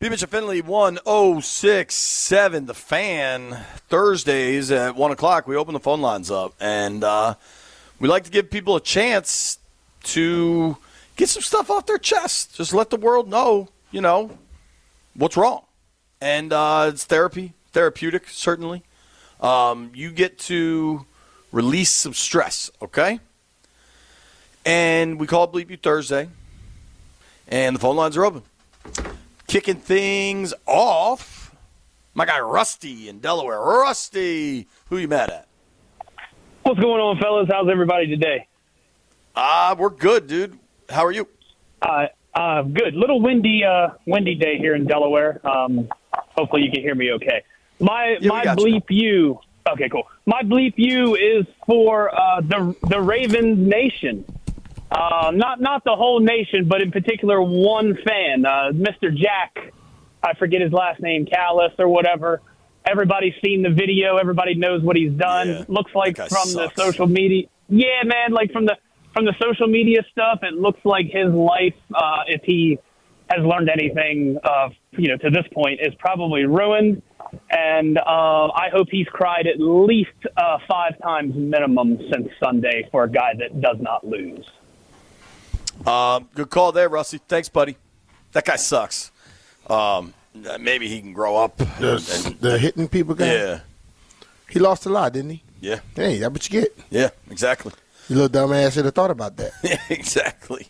Mitchell Finley, 1067 The Fan. Thursdays at 1 o'clock, we open the phone lines up. And we like to give people a chance to get some stuff off their chest. Just let the world know, what's wrong. And it's therapeutic, certainly. You get to release some stress, okay? And we call it Bleep You Thursday. And the phone lines are open. Kicking things off, my guy Rusty in Delaware. Rusty, who you mad at? What's going on, fellas? How's everybody today? We're good, dude. How are you? Good. Little windy day here in Delaware. Hopefully you can hear me okay. My bleep you. Okay, cool. My bleep you is for the Raven Nation. Not the whole nation, but in particular one fan, Mr. Jack. I forget his last name, Callis or whatever. Everybody's seen the video. Everybody knows what he's done. Yeah, looks like from sucks. the social media. Yeah, man. Like from the social media stuff, it looks like his life, if he has learned anything, to this point, is probably ruined. And I hope he's cried at least 5 times minimum since Sunday for a guy that does not lose. Good call there, Rusty. Thanks, buddy. That guy sucks. Maybe he can grow up. The hitting people guy? Yeah. He lost a lot, didn't he? Yeah. Hey, that's what you get. Yeah, exactly. You little dumbass should have thought about that. Yeah, exactly.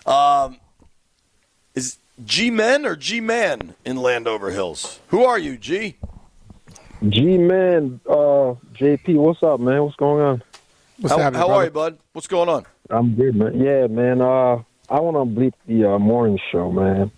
Is G-Men or G-Man in Landover Hills? Who are you, G? G-Man, JP, what's up, man? What's going on? What's happening, how brother? are you, bud? What's going on? I'm good, man. Yeah, man. I want to bleep the morning show, man.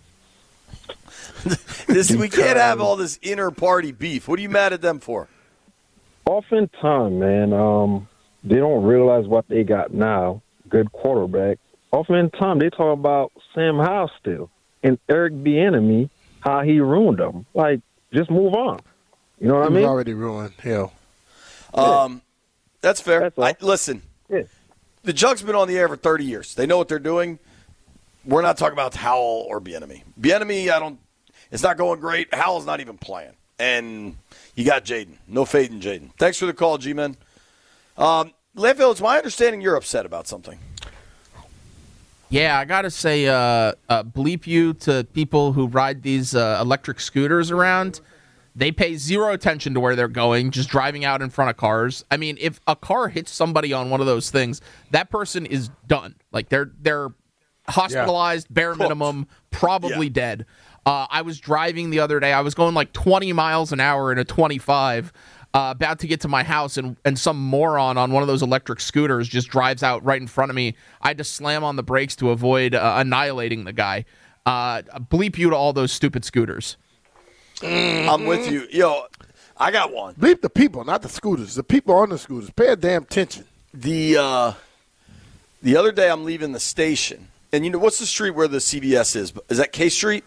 We can't have all this inter-party beef. What are you mad at them for? Often time, man, they don't realize what they got now. Good quarterback. Often time, they talk about Sam Howell still and Eric Bieniemy, how he ruined them. Like, just move on. You know what I He was mean? already ruined. Hell. That's fair. That's all. Listen, Yeah. the Jug's been on the air for 30 years. They know what they're doing. We're not talking about Howell or Bieniemy. Bieniemy, it's not going great. Howell's not even playing. And you got Jaden. No fade in Jaden. Thanks for the call, G-Men. Landfill, it's my understanding you're upset about something. Yeah, I got to say, bleep you to people who ride these electric scooters around. They pay zero attention to where they're going, just driving out in front of cars. I mean, if a car hits somebody on one of those things, that person is done. Like, they're hospitalized, bare minimum, probably dead. I was driving the other day. I was going like 20 miles an hour in a 25, about to get to my house, and some moron on one of those electric scooters just drives out right in front of me. I had to slam on the brakes to avoid annihilating the guy. Bleep you to all those stupid scooters. I'm with you. Yo, I got one. Bleep the people, not the scooters. The people on the scooters. Pay a damn attention. The other day I'm leaving the station, and what's the street where the CVS is? Is that K Street?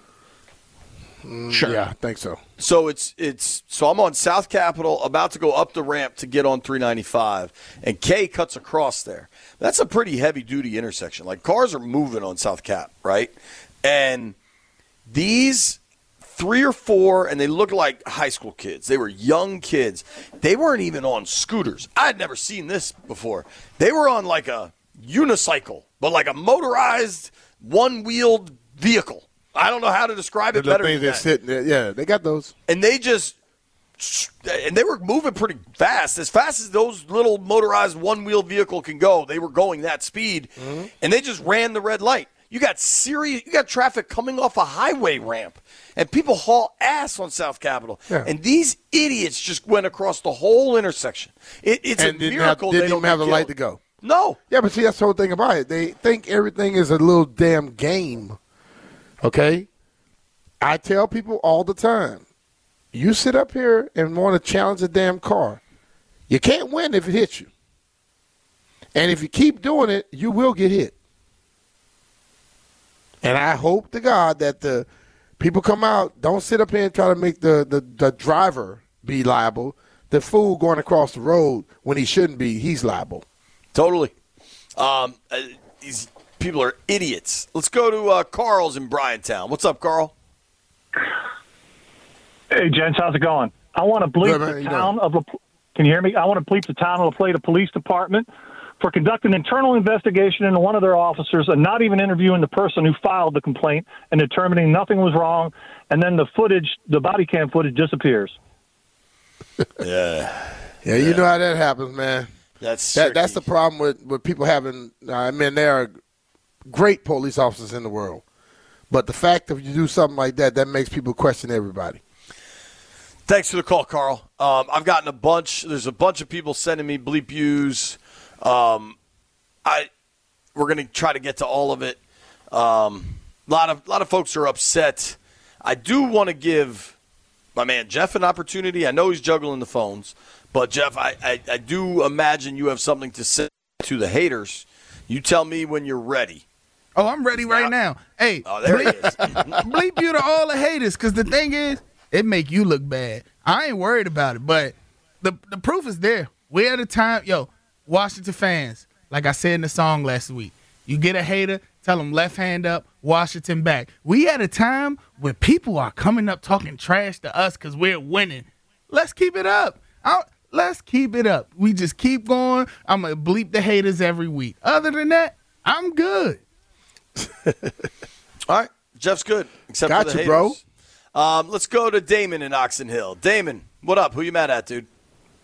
Sure. Yeah, I think so. So so I'm on South Capitol, about to go up the ramp to get on 395, and K cuts across there. That's a pretty heavy-duty intersection. Like, cars are moving on South Cap, right? And these 3 or 4, and they look like high school kids. They were young kids. They weren't even on scooters. I had never seen this before. They were on like a unicycle, but like a motorized, one-wheeled vehicle. I don't know how to describe it better than that. Sitting there. Yeah, they got those. And they were moving pretty fast as those little motorized one-wheel vehicle can go. They were going that speed, and they just ran the red light. You got traffic coming off a highway ramp, and people haul ass on South Capitol. Yeah. And these idiots just went across the whole intersection. It's a miracle they don't have the get light killed. to go. No. Yeah, but see, that's the whole thing about it. They think everything is a little damn game. Okay? I tell people all the time, you sit up here and want to challenge a damn car. You can't win if it hits you. And if you keep doing it, you will get hit. And I hope to God that the people come out, don't sit up here and try to make the driver be liable. The fool going across the road when he shouldn't be, he's liable. Totally. These people are idiots. Let's go to Carl's in Bryantown. What's up, Carl? Hey, gents, how's it going? I want to bleep the town of Can you hear me? I want to bleep the town of La Plata Police Department for conducting an internal investigation into one of their officers and not even interviewing the person who filed the complaint and determining nothing was wrong, and then the body cam footage disappears. Yeah, you know how that happens, man. That's the problem with people having. I mean, there are great police officers in the world, but the fact that you do something like that makes people question everybody. Thanks for the call, Carl. I've gotten a bunch. There's a bunch of people sending me bleep yous. We're going to try to get to all of it. A lot of folks are upset. I do want to give my man Jeff an opportunity. I know he's juggling the phones, but Jeff, I do imagine you have something to say to the haters. You tell me when you're ready. Oh, I'm ready right now. Hey, there he is. Bleep you to all the haters, because the thing is, it make you look bad. I ain't worried about it, but the proof is there. We're at a time, Washington fans, like I said in the song last week, you get a hater, tell them left hand up, Washington back. We at a time where people are coming up talking trash to us because we're winning. Let's keep it up. Let's keep it up. We just keep going. I'm going to bleep the haters every week. Other than that, I'm good. All right. Jeff's good, except for the haters. Bro. Let's go to Damon in Oxon Hill. Damon, what up? Who you mad at, dude?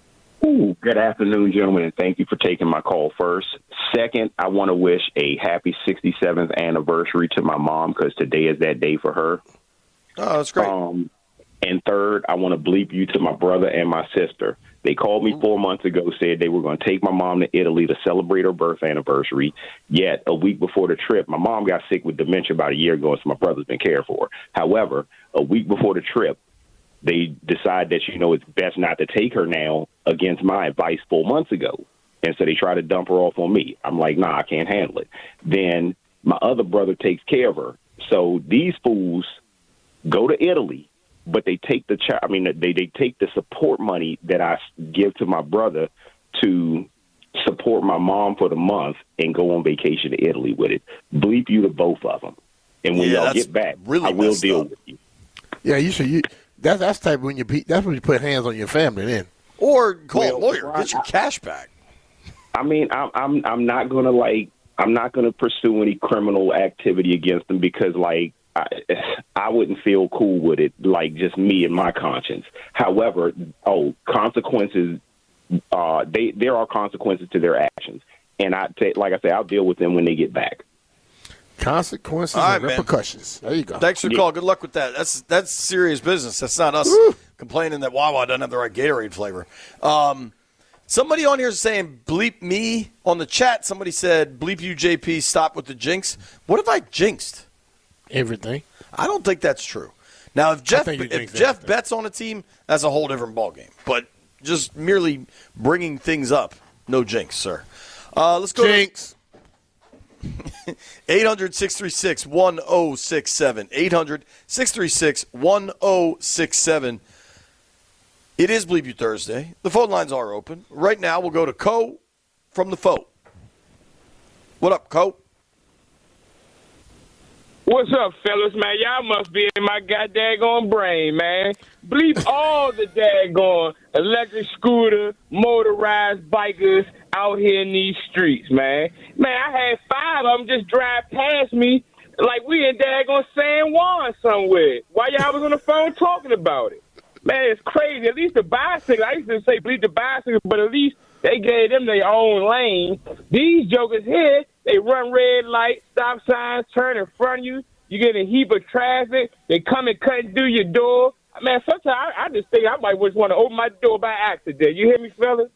Ooh, good afternoon, gentlemen, and thank you for taking my call first. Second, I want to wish a happy 67th anniversary to my mom because today is that day for her. Oh, that's great. And third, I want to bleep you to my brother and my sister. They called me 4 months ago, said they were going to take my mom to Italy to celebrate her birth anniversary. Yet, a week before the trip, my mom got sick with dementia about a year ago, so my brother's been cared for. However, a week before the trip, they decide that, it's best not to take her now against my advice 4 months ago. And so they try to dump her off on me. I'm like, nah, I can't handle it. Then my other brother takes care of her. So these fools go to Italy, but they take they take the support money that I give to my brother to support my mom for the month and go on vacation to Italy with it. Bleep you to both of them. And when y'all get back, I will deal with you. Yeah, you should. That's the type when that's when you put hands on your family then. Or call a lawyer, get your cash back. I mean, I'm not gonna pursue any criminal activity against them because I wouldn't feel cool with it, just me and my conscience. However, consequences. There are consequences to their actions, and I'll deal with them when they get back. Consequences and repercussions. There you go. Thanks for the call. Good luck with that. That's serious business. That's not us complaining that Wawa doesn't have the right Gatorade flavor. Somebody on here is saying bleep me on the chat. Somebody said bleep you, JP. Stop with the jinx. What have I jinxed? Everything. I don't think that's true. Now, if Jeff bets on a team, that's a whole different ballgame. But just merely bringing things up, no jinx, sir. Let's go. Jinx. 800-636-1067. 800-636-1067. It is Bleep You Thursday. The phone lines are open. Right now, we'll go to Co from the Foe. What up, Co? What's up, fellas, man? Y'all must be in my goddamn brain, man. Bleep all the daggone electric scooter, motorized bikers out here in these streets, man. Man, I had 5 of them just drive past me like we in daggone San Juan somewhere while y'all was on the phone talking about it. Man, it's crazy. At least the bicycle, I used to say bleep the bicycle, but at least they gave them their own lane. These jokers here, they run red lights, stop signs, turn in front of you. You get a heap of traffic. They come and cut through your door. Man, sometimes I just think I might just want to open my door by accident. You hear me, fellas?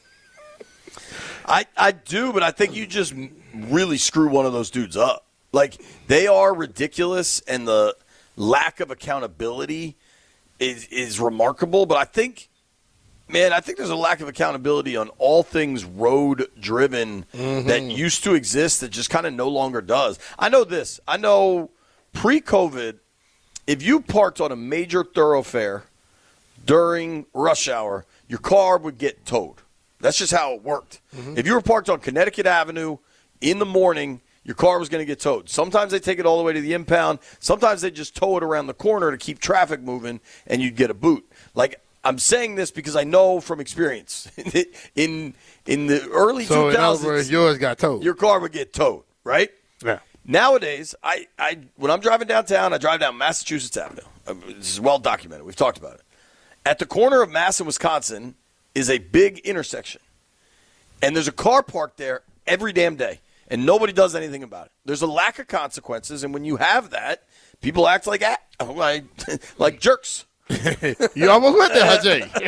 I do, but I think you just really screw one of those dudes up. They are ridiculous, and the lack of accountability is remarkable. But I think there's a lack of accountability on all things road-driven that used to exist that just kind of no longer does. I know this. I know pre-COVID, if you parked on a major thoroughfare during rush hour, your car would get towed. That's just how it worked. If you were parked on Connecticut Avenue in the morning, your car was going to get towed. Sometimes they take it all the way to the impound. Sometimes they just tow it around the corner to keep traffic moving, and you'd get a boot. Like, I'm saying this because I know from experience. in the early 2000s, in other words, yours got towed. Your car would get towed, right? Yeah. Nowadays, I when I'm driving downtown, I drive down Massachusetts Avenue. This is well documented. We've talked about it. At the corner of Mass and Wisconsin is a big intersection. And there's a car parked there every damn day, and nobody does anything about it. There's a lack of consequences, and when you have that, people act like jerks. You almost went there, Jay.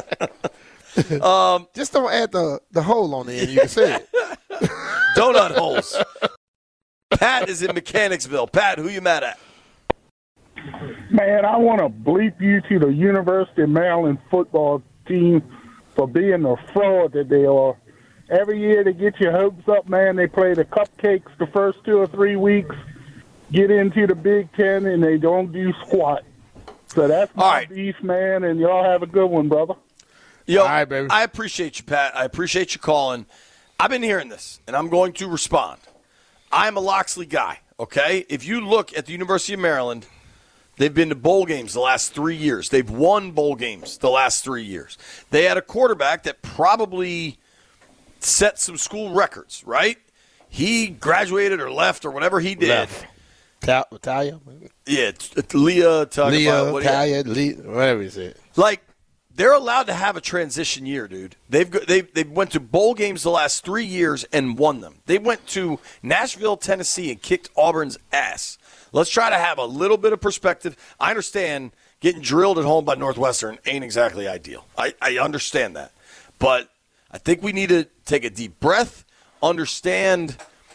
Just don't add the hole on the end. You can say it. Donut holes. Pat is in Mechanicsville. Pat, who you mad at? Man, I want to bleep you to the University of Maryland football team for being the fraud that they are. Every year they get your hopes up, man. They play the cupcakes the first 2 or 3 weeks, get into the Big Ten, and they don't do squat. So that's my beef, man, and y'all have a good one, brother. Yo, all right, baby. I appreciate you, Pat. I appreciate you calling. I've been hearing this, and I'm going to respond. I'm a Loxley guy, okay? If you look at the University of Maryland, they've been to bowl games the last 3 years. They've won bowl games the last 3 years. They had a quarterback that probably set some school records, right? He graduated or left or whatever he did. Talia? Yeah, Leah, Talia, whatever he said. Like, they're allowed to have a transition year, dude. They went to bowl games the last 3 years and won them. They went to Nashville, Tennessee, and kicked Auburn's ass. Let's try to have a little bit of perspective. I understand getting drilled at home by Northwestern ain't exactly ideal. I understand that. But I think we need to take a deep breath, understand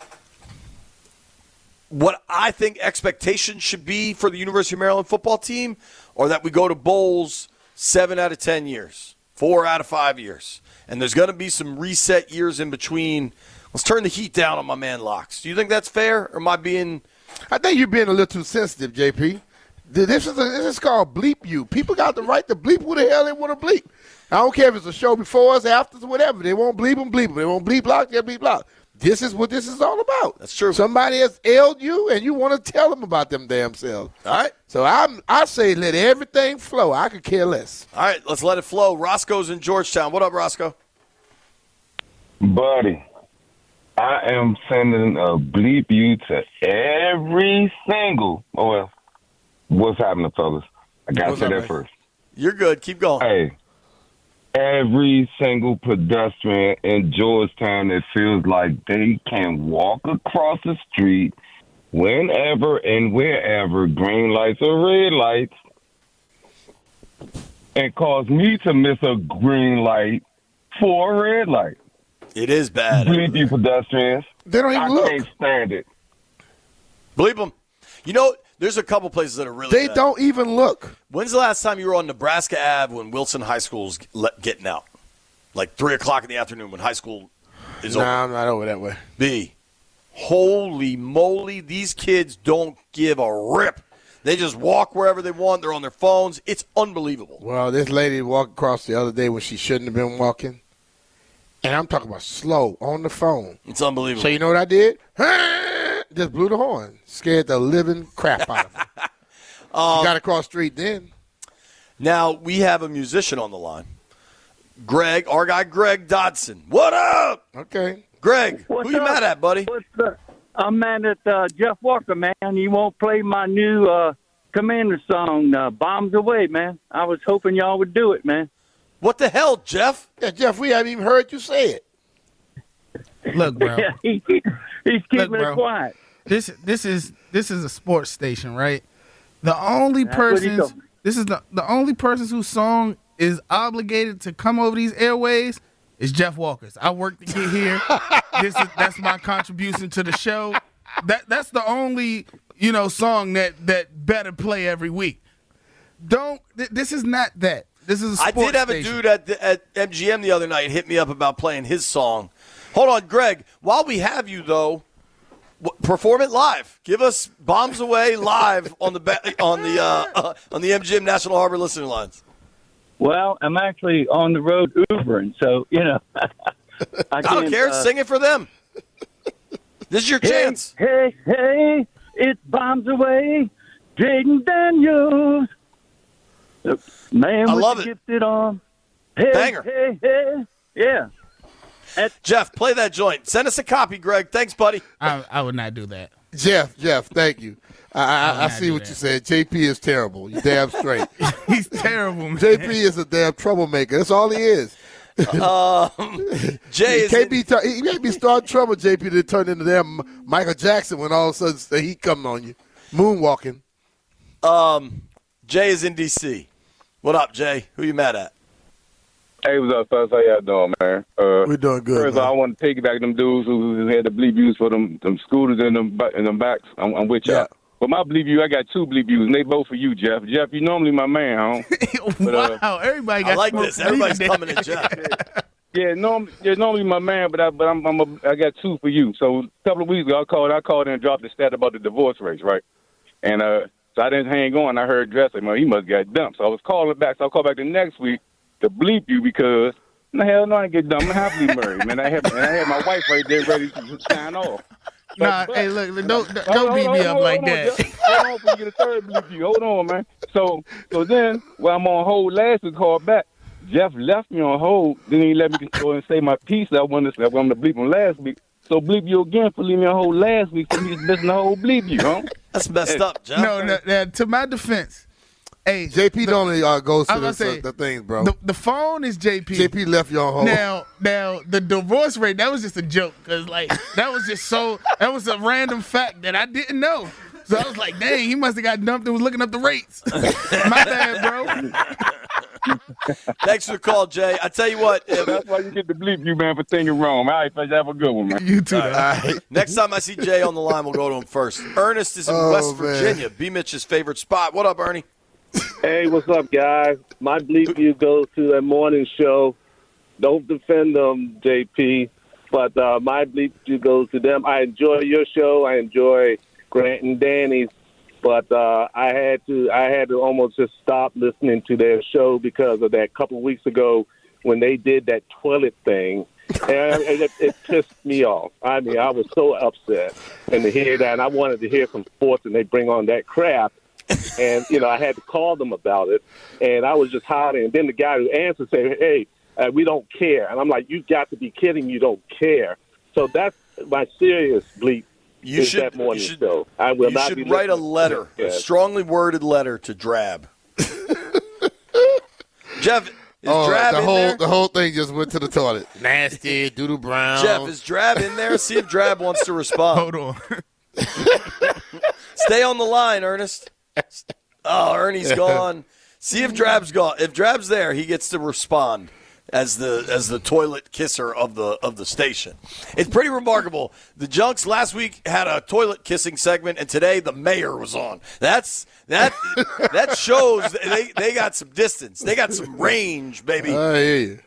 what I think expectations should be for the University of Maryland football team, or that we go to bowls 7 out of 10 years, 4 out of 5 years. And there's going to be some reset years in between. Let's turn the heat down on my man Locks. Do you think that's fair, or am I being – I think you're being a little too sensitive, JP. This is called bleep you. People got the right to bleep who the hell they want to bleep. I don't care if it's a show before us, after us, whatever. They won't bleep them, bleep them. They won't bleep lock, they'll bleep lock. This is what this is all about. That's true. Somebody has ailed you, and you want to tell them about them damn selves. All right. So I say let everything flow. I could care less. All right, let's let it flow. Roscoe's in Georgetown. What up, Roscoe? Buddy, I am sending a bleep you to every single – well, what's happening, fellas? I got to say that first. You're good. Keep going. Hey, every single pedestrian in Georgetown that feels like they can walk across the street whenever and wherever, green lights or red lights, and cause me to miss a green light for a red light. It is bad. Bleep you pedestrians. They don't even look. I can't stand it. Bleep them. You know, there's a couple places that are really They bad. don't even look. When's the last time you were on Nebraska Ave when Wilson High School's getting out? Like 3 o'clock in the afternoon when high school is over. Nah, I'm not over that way. B, holy moly, these kids don't give a rip. They just walk wherever they want. They're on their phones. It's unbelievable. Well, this lady walked across the other day when she shouldn't have been walking. And I'm talking about slow, on the phone. It's unbelievable. So you know what I did? Just blew the horn. Scared the living crap out of her. She got across the street then. Now, we have a musician on the line. Greg, our guy Greg Dodson. What up? Okay. Greg, who you mad at, buddy? I'm mad at Jeff Walker, man. He won't play my new Commander song, Bombs Away, man. I was hoping y'all would do it, man. What the hell, Jeff? Yeah, Jeff, we haven't even heard you say it. Look, bro. He's keeping it quiet. This is a sports station, right? The only person the only person whose song is obligated to come over these airways is Jeff Walker's. I worked to get here. That's my contribution to the show. That's the only song that better play every week. This is not that. This is a sports I did have station. a dude at MGM the other night hit me up about playing his song. Hold on, Greg. While we have you, though, perform it live. Give us Bombs Away live on the MGM National Harbor listening lines. Well, I'm actually on the road Ubering, so, I don't care. Sing it for them. This is your chance. Hey, it's Bombs Away, Jaden Daniels. Man, I with love the it. Gifted arm. Hey, Banger. hey, yeah. Jeff, play that joint. Send us a copy, Greg. Thanks, buddy. I would not do that. Jeff, thank you. I see what you said. JP is terrible. You damn straight. He's terrible, man. JP is a damn troublemaker. That's all he is. Jay he made me start trouble, JP, to turn into damn Michael Jackson when all of a sudden the heat coming on you. Moonwalking. Jay is in D.C. What up, Jay? Who you mad at? Hey, what's up, fellas? How y'all doing, man? We're doing good. First, I want to piggyback them dudes who had the bleep views for them scooters and them backs. I'm with y'all. Yeah. But my bleep view, I got 2 bleep views, and they both for you, Jeff. Jeff, you normally my man, huh? Wow, everybody got I like smoked this. for Everybody's me. coming at Jeff. Yeah, normally my man, but I got 2 for you. So a couple of weeks ago, I called in and dropped the stat about the divorce rates, right? And so I didn't hang on. I heard Dress say, "Man, he must got dumped." So I was calling back. So I'll call back the next week to bleep you because hell no, I ain't get dumped. I'm happily married, man. I had my wife right there ready to sign off. Nah, hey, look, don't beat me up like that. Hold on, before you get a third bleep you. Hold on, man. So then, while I'm on hold last week, called back. Jeff left me on hold. Then he let me go and say my piece that I wanted to say. I'm going to bleep him last week. So bleep you again for leaving me on hold last week. So he's missing the whole bleep you, huh? That's messed up, Jeff. No, to my defense, hey, JP only goes to say, the things, bro. The phone is JP. JP left you on hold. Now the divorce rate, that was just a joke because that was a random fact that I didn't know. So I was like, dang, he must have got dumped and was looking up the rates. My bad, bro. Thanks for the call, Jay. I tell you what. That's why you get to bleep you, man, for thinking wrong. All right, fellas, have a good one, man. You too. All right. Next time I see Jay on the line, we'll go to him first. Ernest is in West Virginia, B. Mitch's favorite spot. What up, Ernie? Hey, what's up, guys? My bleep you goes to that morning show. Don't defend them, JP, but my bleep you goes to them. I enjoy your show. I enjoy Grant and Danny's, but I had to almost just stop listening to their show because of that couple of weeks ago when they did that toilet thing. And it pissed me off. I mean, I was so upset. And to hear that, and I wanted to hear some sports, and they bring on that crap. And, I had to call them about it. And I was just hollering. And then the guy who answered said, hey, we don't care. And I'm like, you got to be kidding. You don't care. So that's my serious bleep. You should show. I will not be write a letter, a strongly worded letter to Drab. Jeff, is Drab in there? The whole thing just went to the toilet. Nasty, doodle brown. Jeff, is Drab in there? See if Drab wants to respond. Hold on. Stay on the line, Ernest. Oh, Ernie's gone. See if Drab's gone. If Drab's there, he gets to respond as the toilet kisser of the station. It's pretty remarkable. The Junks last week had a toilet kissing segment, and today the mayor was on. That shows they got some distance. They got some range, baby. I hear you.